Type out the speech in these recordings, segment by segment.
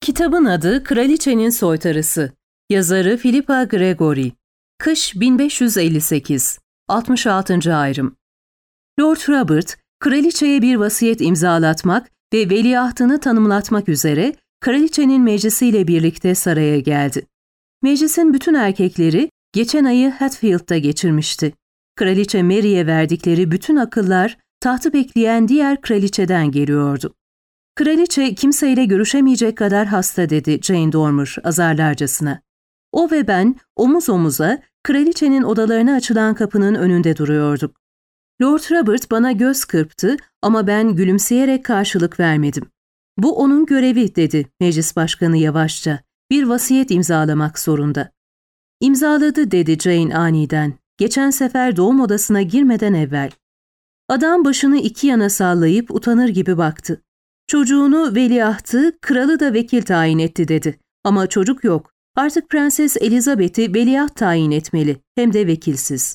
Kitabın adı Kraliçenin Soytarısı. Yazarı Philippa Gregory. Kış 1558. 66. ayrım. Lord Robert, kraliçeye bir vasiyet imzalatmak ve veliahtını tanımlatmak üzere kraliçenin meclisiyle birlikte saraya geldi. Meclisin bütün erkekleri geçen ayı Hatfield'da geçirmişti. Kraliçe Mary'e verdikleri bütün akıllar tahtı bekleyen diğer kraliçeden geliyordu. Kraliçe kimseyle görüşemeyecek kadar hasta dedi Jane Dormer azarlarcasına. O ve ben omuz omuza kraliçenin odalarına açılan kapının önünde duruyorduk. Lord Robert bana göz kırptı ama ben gülümseyerek karşılık vermedim. Bu onun görevi dedi meclis başkanı yavaşça. Bir vasiyet imzalamak zorunda. İmzaladı dedi Jane aniden. Geçen sefer doğum odasına girmeden evvel. Adam başını iki yana sallayıp utanır gibi baktı. Çocuğunu veliahtı, kralı da vekil tayin etti dedi. Ama çocuk yok. Artık Prenses Elizabeth'i veliaht tayin etmeli, hem de vekilsiz.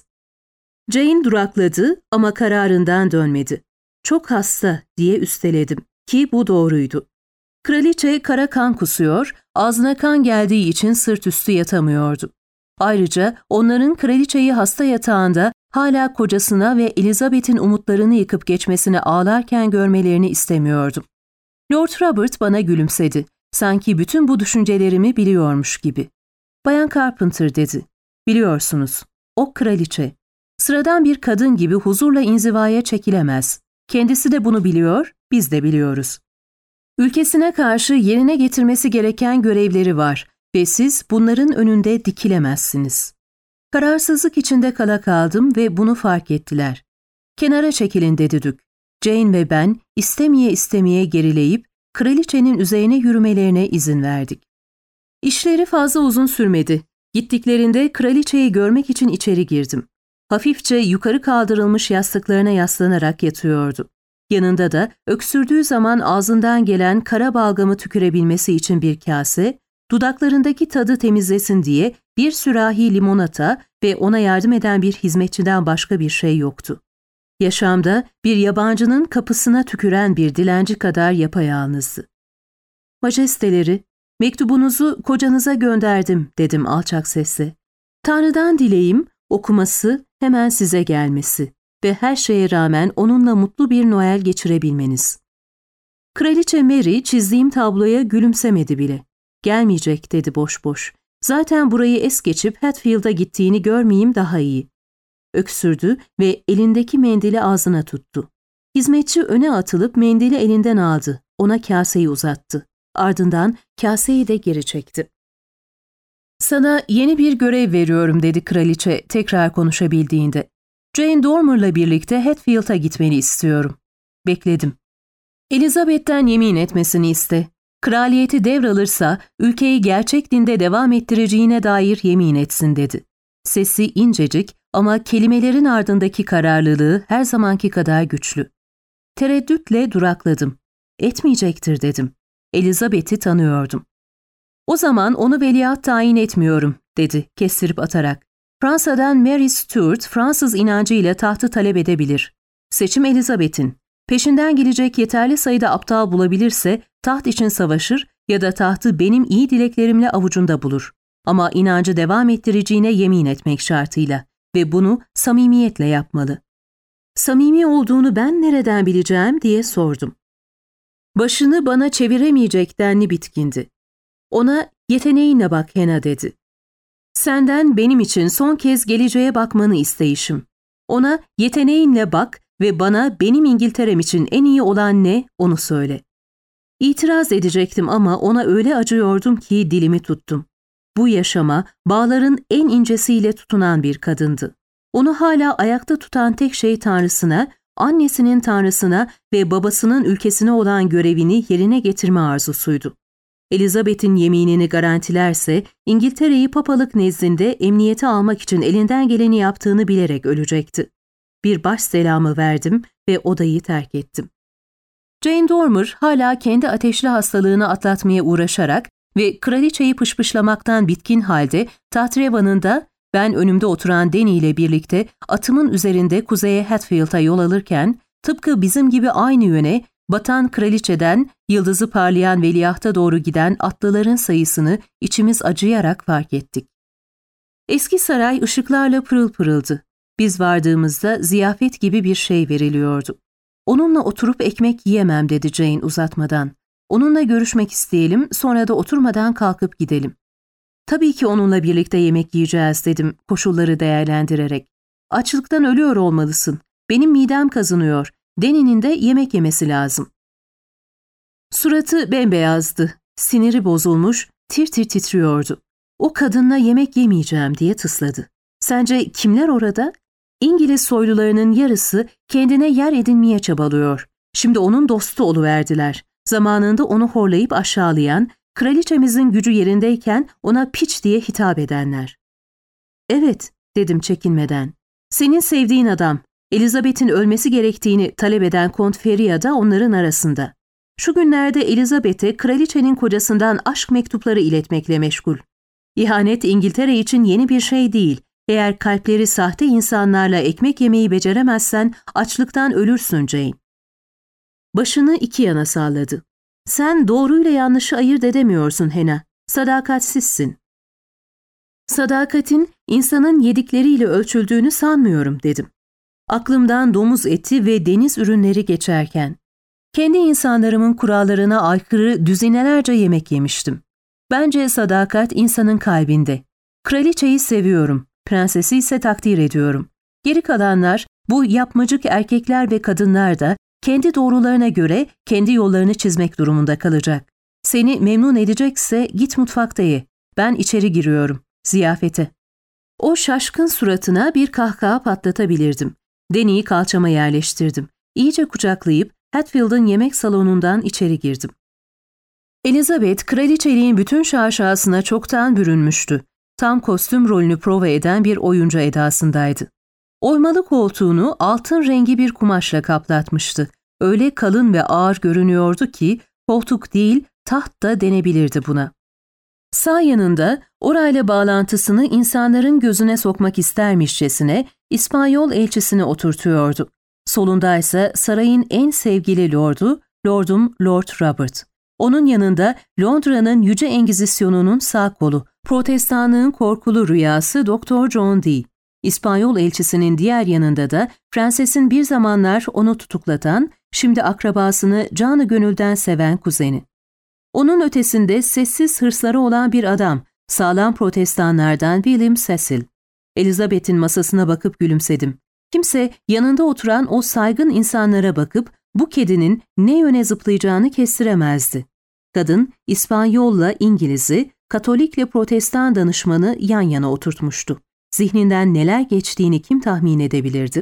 Jane durakladı ama kararından dönmedi. Çok hasta diye üsteledim ki bu doğruydu. Kraliçe kara kan kusuyor, ağzına kan geldiği için sırt üstü yatamıyordu. Ayrıca onların kraliçeyi hasta yatağında hala kocasına ve Elizabeth'in umutlarını yıkıp geçmesine ağlarken görmelerini istemiyordum. Lord Robert bana gülümsedi. Sanki bütün bu düşüncelerimi biliyormuş gibi. Bayan Carpenter dedi. Biliyorsunuz, o kraliçe. Sıradan bir kadın gibi huzurla inzivaya çekilemez. Kendisi de bunu biliyor, biz de biliyoruz. Ülkesine karşı yerine getirmesi gereken görevleri var ve siz bunların önünde dikilemezsiniz. Kararsızlık içinde kala kaldım ve bunu fark ettiler. Kenara çekilin dedi Dük. Jane ve ben istemeye istemeye gerileyip kraliçenin üzerine yürümelerine izin verdik. İşleri fazla uzun sürmedi. Gittiklerinde kraliçeyi görmek için içeri girdim. Hafifçe yukarı kaldırılmış yastıklarına yaslanarak yatıyordu. Yanında da öksürdüğü zaman ağzından gelen kara balgamı tükürebilmesi için bir kase, dudaklarındaki tadı temizlesin diye bir sürahi limonata ve ona yardım eden bir hizmetçiden başka bir şey yoktu. Yaşamda bir yabancının kapısına tüküren bir dilenci kadar yapayalnızdı. Majesteleri, mektubunuzu kocanıza gönderdim dedim alçak sesle. Tanrı'dan dileğim okuması hemen size gelmesi ve her şeye rağmen onunla mutlu bir Noel geçirebilmeniz. Kraliçe Mary çizdiğim tabloya gülümsemedi bile. Gelmeyecek dedi boş boş. Zaten burayı es geçip Hatfield'a gittiğini görmeyeyim daha iyi. Öksürdü ve elindeki mendili ağzına tuttu. Hizmetçi öne atılıp mendili elinden aldı. Ona kaseyi uzattı. Ardından kaseyi de geri çekti. Sana yeni bir görev veriyorum dedi kraliçe tekrar konuşabildiğinde. Jane Dormer'la birlikte Hatfield'a gitmeni istiyorum. Bekledim. Elizabeth'ten yemin etmesini iste. Kraliyeti devralırsa ülkeyi gerçek dinde devam ettireceğine dair yemin etsin dedi. Sesi incecik ama kelimelerin ardındaki kararlılığı her zamanki kadar güçlü. Tereddütle durakladım. Etmeyecektir dedim. Elizabeth'i tanıyordum. O zaman onu veliaht tayin etmiyorum dedi kestirip atarak. Fransa'dan Mary Stuart Fransız inancıyla tahtı talep edebilir. Seçim Elizabeth'in. Peşinden gelecek yeterli sayıda aptal bulabilirse taht için savaşır ya da tahtı benim iyi dileklerimle avucunda bulur. Ama inancı devam ettireceğine yemin etmek şartıyla ve bunu samimiyetle yapmalı. Samimi olduğunu ben nereden bileceğim diye sordum. Başını bana çeviremeyecek denli bitkindi. Ona yeteneğinle bak Hena dedi. Senden benim için son kez geleceğe bakmanı isteyişim. Ona yeteneğinle bak ve bana benim İngiltere'm için en iyi olan ne onu söyle. İtiraz edecektim ama ona öyle acıyordum ki dilimi tuttum. Bu yaşama bağların en incesiyle tutunan bir kadındı. Onu hala ayakta tutan tek şey Tanrısına, annesinin Tanrısına ve babasının ülkesine olan görevini yerine getirme arzusuydu. Elizabeth'in yeminini garantilerse İngiltere'yi papalık nezdinde emniyete almak için elinden geleni yaptığını bilerek ölecekti. Bir baş selamı verdim ve odayı terk ettim. Jane Dormer hala kendi ateşli hastalığını atlatmaya uğraşarak ve kraliçeyi pışpışlamaktan bitkin halde tahtrevanında ben önümde oturan Danny ile birlikte atımın üzerinde kuzeye Hatfield'a yol alırken tıpkı bizim gibi aynı yöne Batan kraliçeden yıldızı parlayan veliahta doğru giden atlıların sayısını içimiz acıyarak fark ettik. Eski saray ışıklarla pırıl pırıldı. Biz vardığımızda ziyafet gibi bir şey veriliyordu. Onunla oturup ekmek yiyemem dedi Jane uzatmadan. Onunla görüşmek isteyelim, sonra da oturmadan kalkıp gidelim. Tabii ki onunla birlikte yemek yiyeceğiz dedim koşulları değerlendirerek. Açlıktan ölüyor olmalısın. Benim midem kazınıyor. Deni'nin de yemek yemesi lazım. Suratı bembeyazdı. Siniri bozulmuş, tir tir titriyordu. O kadınla yemek yemeyeceğim diye tısladı. Sence kimler orada? İngiliz soylularının yarısı kendine yer edinmeye çabalıyor. Şimdi onun dostu oluverdiler. Zamanında onu horlayıp aşağılayan, kraliçemizin gücü yerindeyken ona piç diye hitap edenler. Evet, dedim çekinmeden. Senin sevdiğin adam, Elizabeth'in ölmesi gerektiğini talep eden Kont Feria da onların arasında. Şu günlerde Elizabeth'e kraliçenin kocasından aşk mektupları iletmekle meşgul. İhanet İngiltere için yeni bir şey değil. Eğer kalpleri sahte insanlarla ekmek yemeyi beceremezsen açlıktan ölürsün Jane. Başını iki yana salladı. Sen doğruyla yanlışı ayırt edemiyorsun Hena. Sadakatsizsin. Sadakatin insanın yedikleriyle ölçüldüğünü sanmıyorum dedim. Aklımdan domuz eti ve deniz ürünleri geçerken. Kendi insanlarımın kurallarına aykırı düzinelerce yemek yemiştim. Bence sadakat insanın kalbinde. Kraliçeyi seviyorum, prensesi ise takdir ediyorum. Geri kalanlar, bu yapmacık erkekler ve kadınlar da kendi doğrularına göre kendi yollarını çizmek durumunda kalacak. Seni memnun edecekse git mutfakta ye. Ben içeri giriyorum, ziyafete. O şaşkın suratına bir kahkaha patlatabilirdim. Deni'yi kalçama yerleştirdim. İyice kucaklayıp Hatfield'ın yemek salonundan içeri girdim. Elizabeth, kraliçeliğin bütün şaşasına çoktan bürünmüştü. Tam kostüm rolünü prova eden bir oyuncu edasındaydı. Oymalı koltuğunu altın rengi bir kumaşla kaplatmıştı. Öyle kalın ve ağır görünüyordu ki koltuk değil, taht da denebilirdi buna. Sağ yanında orayla bağlantısını insanların gözüne sokmak istermişçesine İspanyol elçisini oturtuyordu. Solundaysa sarayın en sevgili lordu, Lord Robert. Onun yanında Londra'nın Yüce Engizisyonunun sağ kolu, Protestanlığın korkulu rüyası Doktor John Dee. İspanyol elçisinin diğer yanında da prensesin bir zamanlar onu tutuklatan, şimdi akrabasını canı gönülden seven kuzeni. Onun ötesinde sessiz hırsları olan bir adam, sağlam protestanlardan William Cecil. Elizabeth'in masasına bakıp gülümsedim. Kimse yanında oturan o saygın insanlara bakıp bu kedinin ne yöne zıplayacağını kestiremezdi. Kadın, İspanyolla İngiliz'i, Katolikle Protestan danışmanı yan yana oturtmuştu. Zihninden neler geçtiğini kim tahmin edebilirdi?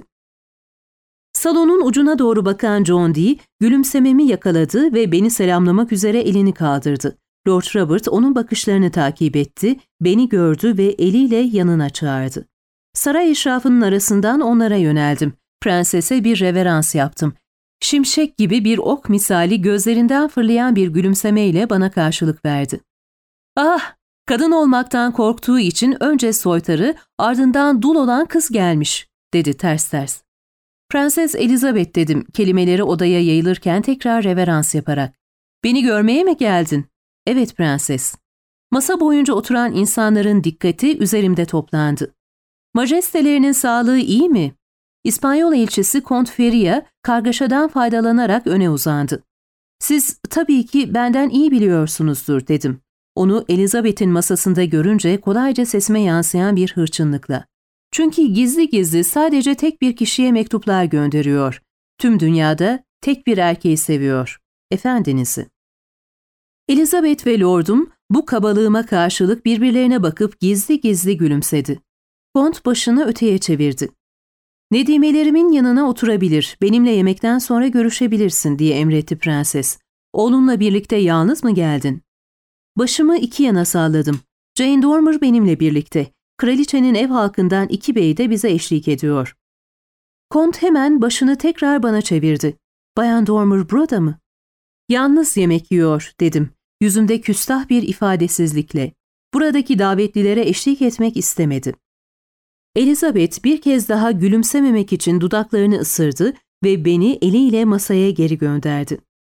Salonun ucuna doğru bakan John Dee, gülümsememi yakaladı ve beni selamlamak üzere elini kaldırdı. Lord Robert onun bakışlarını takip etti, beni gördü ve eliyle yanına çağırdı. Saray eşrafının arasından onlara yöneldim. Prensese bir reverans yaptım. Şimşek gibi bir ok misali gözlerinden fırlayan bir gülümsemeyle bana karşılık verdi. Ah, kadın olmaktan korktuğu için önce soytarı, ardından dul olan kız gelmiş, dedi ters ters. Prenses Elizabeth dedim, kelimeleri odaya yayılırken tekrar reverans yaparak. Beni görmeye mi geldin? Evet prenses. Masa boyunca oturan insanların dikkati üzerimde toplandı. Majestelerinin sağlığı iyi mi? İspanyol elçisi Kont Feria kargaşadan faydalanarak öne uzandı. Siz tabii ki benden iyi biliyorsunuzdur dedim. Onu Elizabeth'in masasında görünce kolayca sesime yansıyan bir hırçınlıkla. Çünkü gizli gizli sadece tek bir kişiye mektuplar gönderiyor. Tüm dünyada tek bir erkeği seviyor. Efendinizi. Elizabeth ve lordum bu kabalığıma karşılık birbirlerine bakıp gizli gizli gülümsedi. Kont başını öteye çevirdi. Nedimelerimin yanına oturabilir, benimle yemekten sonra görüşebilirsin diye emretti prenses. Oğlunla birlikte yalnız mı geldin? Başımı iki yana salladım. Jane Dormer benimle birlikte. Kraliçenin ev halkından 2 bey de bize eşlik ediyor. Kont hemen başını tekrar bana çevirdi. Bayan Dormer burada mı? Yalnız yemek yiyor dedim. Yüzümde küstah bir ifadesizlikle. Buradaki davetlilere eşlik etmek istemedi. Elizabeth bir kez daha gülümsememek için dudaklarını ısırdı ve beni eliyle masaya geri gönderdi.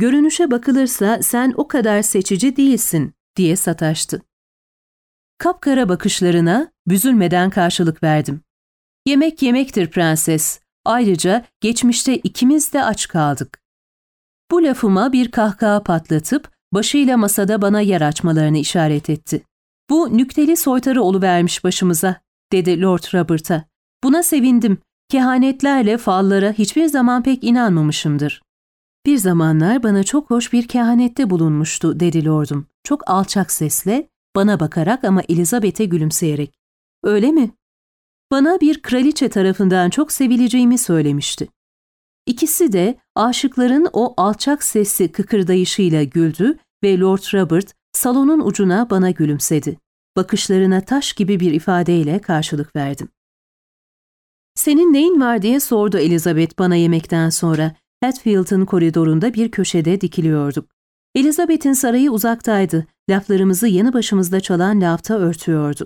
Görünüşe bakılırsa sen o kadar seçici değilsin diye sataştı. Kapkara bakışlarına büzülmeden karşılık verdim. Yemek yemektir prenses. Ayrıca geçmişte ikimiz de aç kaldık. Bu lafıma bir kahkaha patlatıp başıyla masada bana yer açmalarını işaret etti. Bu nükteli soytarı oluvermiş başımıza, dedi Lord Robert'a. Buna sevindim. Kehanetlerle fallara hiçbir zaman pek inanmamışımdır. Bir zamanlar bana çok hoş bir kehanette bulunmuştu, dedi lordum. Çok alçak sesle, bana bakarak ama Elizabeth'e gülümseyerek. Öyle mi? Bana bir kraliçe tarafından çok sevileceğimi söylemişti. İkisi de aşıkların o alçak sesli kıkırdayışıyla güldü ve Lord Robert salonun ucuna bana gülümsedi. Bakışlarına taş gibi bir ifadeyle karşılık verdim. Senin neyin var diye sordu Elizabeth bana yemekten sonra. Hatfield'ın koridorunda bir köşede dikiliyorduk. Elizabeth'in sarayı uzaktaydı. Laflarımızı yanı başımızda çalan lafta örtüyordu.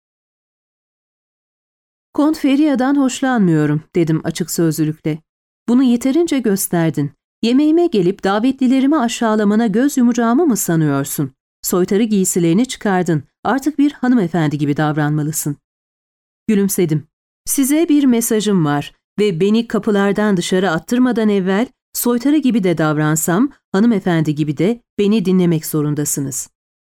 Kont Feria'dan hoşlanmıyorum, dedim açık sözlülükle. Bunu yeterince gösterdin. Yemeğime gelip davetlilerimi aşağılamana göz yumacağımı mı sanıyorsun? Soytarı giysilerini çıkardın. Artık bir hanımefendi gibi davranmalısın. Gülümsedim. Size bir mesajım var ve beni kapılardan dışarı attırmadan evvel soytarı gibi de davransam, hanımefendi gibi de beni dinlemek zorundasınız.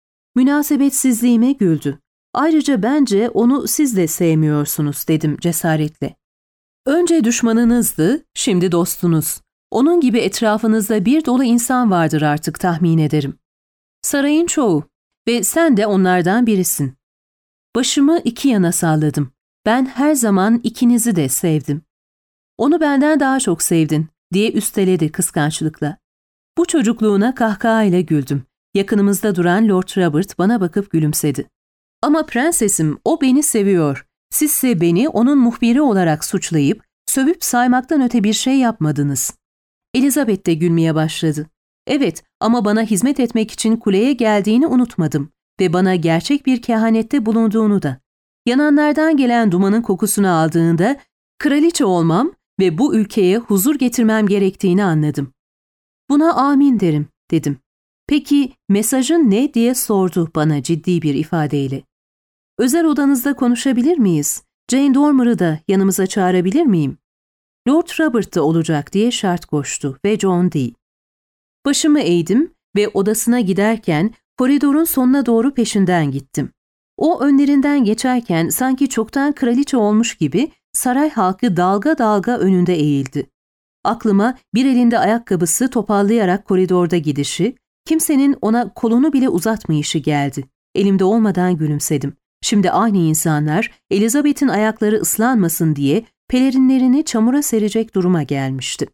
Münasebetsizliğime güldü. Ayrıca bence onu siz de sevmiyorsunuz, dedim cesaretle. Önce düşmanınızdı, şimdi dostunuz. Onun gibi etrafınızda bir dolu insan vardır artık tahmin ederim. Sarayın çoğu ve sen de onlardan birisin. Başımı iki yana salladım. Ben her zaman ikinizi de sevdim. Onu benden daha çok sevdin, diye üsteledi kıskançlıkla. Bu çocukluğuna kahkahayla güldüm. Yakınımızda duran Lord Robert bana bakıp gülümsedi. Ama prensesim, o beni seviyor. Sizse beni onun muhbiri olarak suçlayıp, sövüp saymaktan öte bir şey yapmadınız. Elizabeth de gülmeye başladı. Evet, ama bana hizmet etmek için kuleye geldiğini unutmadım ve bana gerçek bir kehanette bulunduğunu da. Yananlardan gelen dumanın kokusunu aldığında, kraliçe olmam ve bu ülkeye huzur getirmem gerektiğini anladım. Buna amin derim, dedim. Peki mesajın ne diye sordu bana ciddi bir ifadeyle. Özel odanızda konuşabilir miyiz? Jane Dormer'ı da yanımıza çağırabilir miyim? Lord Robert da olacak diye şart koştu ve John Dee. Başımı eğdim ve odasına giderken koridorun sonuna doğru peşinden gittim. O önlerinden geçerken sanki çoktan kraliçe olmuş gibi saray halkı dalga dalga önünde eğildi. Aklıma bir elinde ayakkabısı topallayarak koridorda gidişi, kimsenin ona kolunu bile uzatmayışı geldi. Elimde olmadan gülümsedim. Şimdi aynı insanlar Elizabeth'in ayakları ıslanmasın diye pelerinlerini çamura serecek duruma gelmişti.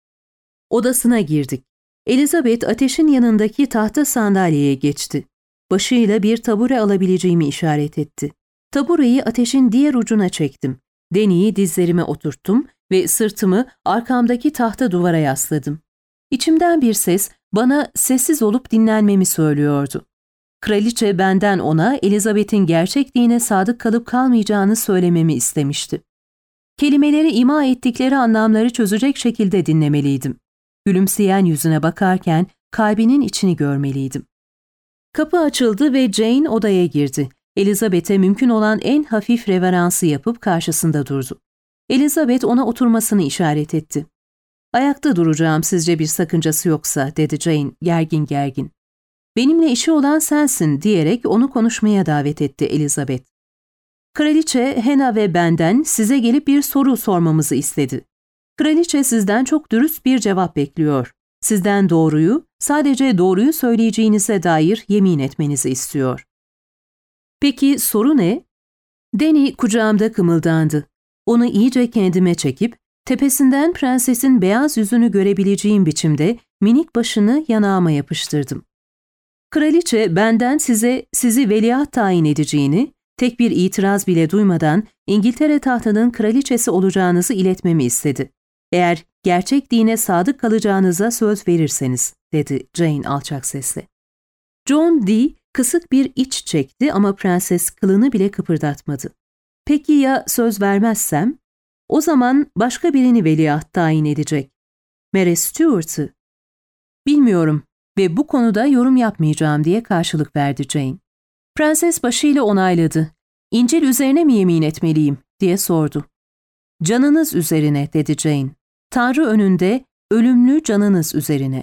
Odasına girdik. Elizabeth ateşin yanındaki tahta sandalyeye geçti. Başıyla bir tabure alabileceğimi işaret etti. Tabureyi ateşin diğer ucuna çektim. Deniyi dizlerime oturttum ve sırtımı arkamdaki tahta duvara yasladım. İçimden bir ses bana sessiz olup dinlenmemi söylüyordu. Kraliçe benden ona Elizabeth'in gerçek dine sadık kalıp kalmayacağını söylememi istemişti. Kelimeleri ima ettikleri anlamları çözecek şekilde dinlemeliydim. Gülümseyen yüzüne bakarken kalbinin içini görmeliydim. Kapı açıldı ve Jane odaya girdi. Elizabeth'e mümkün olan en hafif reveransı yapıp karşısında durdu. Elizabeth ona oturmasını işaret etti. "Ayakta duracağım sizce bir sakıncası yoksa," dedi Jane gergin gergin. "Benimle işi olan sensin," diyerek onu konuşmaya davet etti Elizabeth. "Kraliçe Hannah ve benden size gelip bir soru sormamızı istedi. Kraliçe sizden çok dürüst bir cevap bekliyor. Sizden doğruyu, sadece doğruyu söyleyeceğinize dair yemin etmenizi istiyor." "Peki soru ne?" Danny kucağımda kımıldandı. Onu iyice kendime çekip, tepesinden prensesin beyaz yüzünü görebileceğim biçimde minik başını yanağıma yapıştırdım. "Kraliçe benden sizi veliaht tayin edeceğini, tek bir itiraz bile duymadan İngiltere tahtının kraliçesi olacağınızı iletmemi istedi. Eğer gerçek dine sadık kalacağınıza söz verirseniz," dedi Jane alçak sesle. John Dee kısık bir iç çekti ama prenses kılını bile kıpırdatmadı. "Peki ya söz vermezsem?" "O zaman başka birini veliaht tayin edecek. Mary Stuart'ı." Bilmiyorum ve bu konuda yorum yapmayacağım diye karşılık verdi Jane. Prenses başıyla onayladı. İncil üzerine mi yemin etmeliyim diye sordu. Canınız üzerine dedi Jane. Tanrı önünde ölümlü canınız üzerine.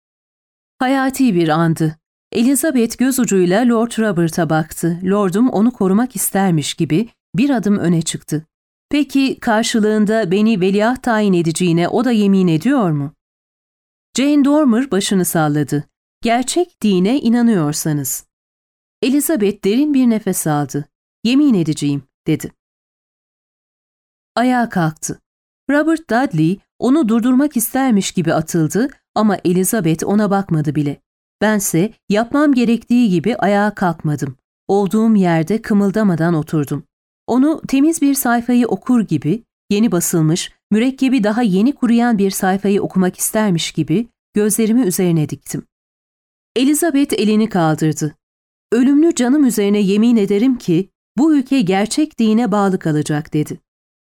Hayati bir andı. Elizabeth göz ucuyla Lord Robert'a baktı. Lordum onu korumak istermiş gibi bir adım öne çıktı. Peki karşılığında beni veliaht tayin edeceğine o da yemin ediyor mu? Jane Dormer başını salladı. Gerçek dine inanıyorsanız. Elizabeth derin bir nefes aldı. Yemin edeceğim dedi. Ayağa kalktı. Robert Dudley onu durdurmak istermiş gibi atıldı ama Elizabeth ona bakmadı bile. Bense yapmam gerektiği gibi ayağa kalkmadım. Olduğum yerde kımıldamadan oturdum. Onu temiz bir sayfayı okur gibi, yeni basılmış, mürekkebi daha yeni kuruyan bir sayfayı okumak istermiş gibi gözlerimi üzerine diktim. Elizabeth elini kaldırdı. Ölümlü canım üzerine yemin ederim ki bu ülke gerçek dine bağlı kalacak dedi.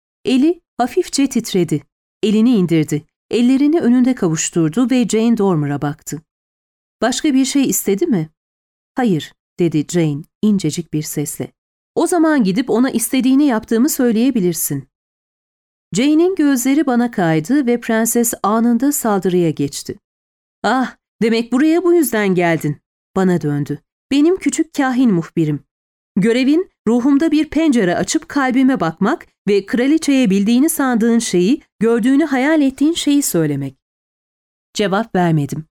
Eli hafifçe titredi. Elini indirdi. Ellerini önünde kavuşturdu ve Jane Dormer'a baktı. Başka bir şey istedi mi? Hayır, dedi Jane incecik bir sesle. O zaman gidip ona istediğini yaptığımı söyleyebilirsin. Jane'in gözleri bana kaydı ve prenses anında saldırıya geçti. Ah, demek buraya bu yüzden geldin. Bana döndü. Benim küçük kahin muhbirim. Görevin ruhumda bir pencere açıp kalbime bakmak ve kraliçeye bildiğini sandığın şeyi, gördüğünü hayal ettiğin şeyi söylemek. Cevap vermedim.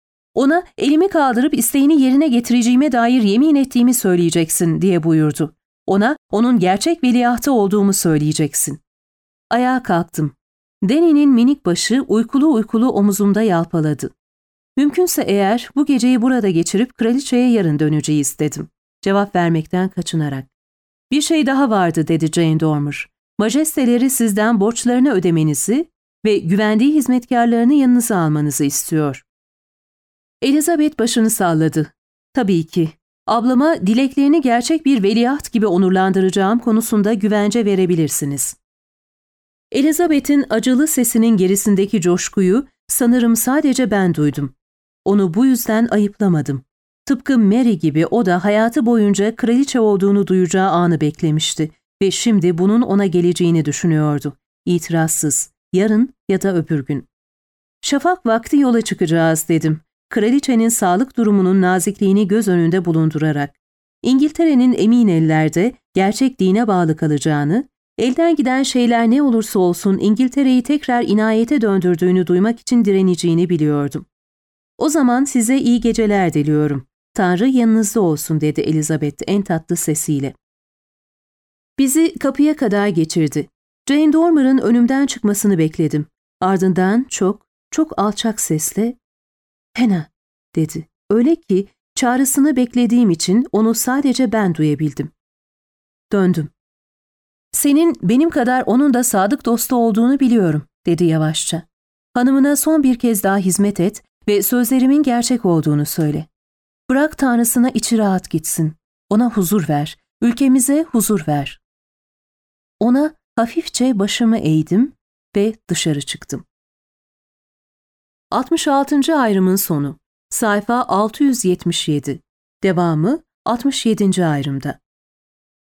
Ona elimi kaldırıp isteğini yerine getireceğime dair yemin ettiğimi söyleyeceksin diye buyurdu. Ona onun gerçek veliahtı olduğumu söyleyeceksin. Ayağa kalktım. Deni'nin minik başı uykulu uykulu omuzumda yalpaladı. Mümkünse eğer bu geceyi burada geçirip kraliçeye yarın döneceğiz dedim. Cevap vermekten kaçınarak. Bir şey daha vardı dedi Jane Dormer. Majesteleri sizden borçlarını ödemenizi ve güvendiği hizmetkarlarını yanınıza almanızı istiyor. Elizabeth başını salladı. Tabii ki. Ablama dileklerini gerçek bir veliaht gibi onurlandıracağım konusunda güvence verebilirsiniz. Elizabeth'in acılı sesinin gerisindeki coşkuyu sanırım sadece ben duydum. Onu bu yüzden ayıplamadım. Tıpkı Mary gibi o da hayatı boyunca kraliçe olduğunu duyacağı anı beklemişti ve şimdi bunun ona geleceğini düşünüyordu. İtirazsız, yarın ya da öbür gün. Şafak vakti yola çıkacağız dedim. Kraliçenin sağlık durumunun nazikliğini göz önünde bulundurarak. İngiltere'nin emin ellerde gerçek dine bağlı kalacağını, elden giden şeyler ne olursa olsun İngiltere'yi tekrar inayete döndürdüğünü duymak için direneceğini biliyordum. O zaman size iyi geceler diliyorum. Tanrı yanınızda olsun dedi Elizabeth en tatlı sesiyle. Bizi kapıya kadar geçirdi. Jane Dormer'ın önümden çıkmasını bekledim. Ardından çok alçak sesle "Hannah" dedi. Öyle ki çağrısını beklediğim için onu sadece ben duyabildim. Döndüm. "Senin benim kadar onun da sadık dostu olduğunu biliyorum," dedi yavaşça. "Hanımına son bir kez daha hizmet et ve sözlerimin gerçek olduğunu söyle. Bırak Tanrısına içi rahat gitsin. Ona huzur ver, ülkemize huzur ver." Ona hafifçe başımı eğdim ve dışarı çıktım. 66. ayrımın sonu. Sayfa 677. Devamı 67. ayrımda.